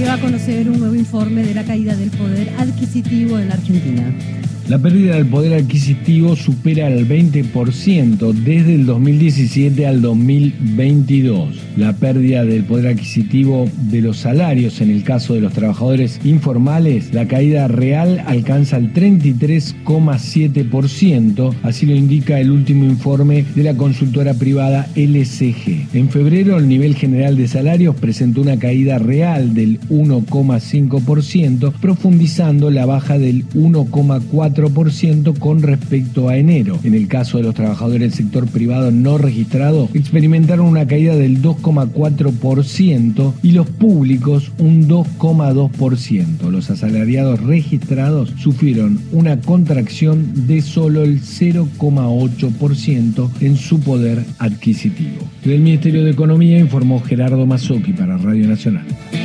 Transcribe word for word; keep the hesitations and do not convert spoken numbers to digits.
da a conocer un nuevo informe de la caída del poder adquisitivo en la Argentina. La pérdida del poder adquisitivo supera el veinte por ciento desde el dos mil diecisiete al dos mil veintidós. La pérdida del poder adquisitivo de los salarios en el caso de los trabajadores informales, la caída real alcanza el treinta y tres coma siete por ciento, así lo indica el último informe de la consultora privada L C G. En febrero, el nivel general de salarios presentó una caída real del uno coma cinco por ciento, profundizando la baja del uno coma cuatro por ciento con respecto a enero. En el caso de los trabajadores del sector privado no registrado, experimentaron una caída del dos coma cuatro por ciento y los públicos un dos coma dos por ciento. Los asalariados registrados sufrieron una contracción de solo el cero coma ocho por ciento en su poder adquisitivo. Del Ministerio de Economía informó Gerardo Mazzocchi para Radio Nacional.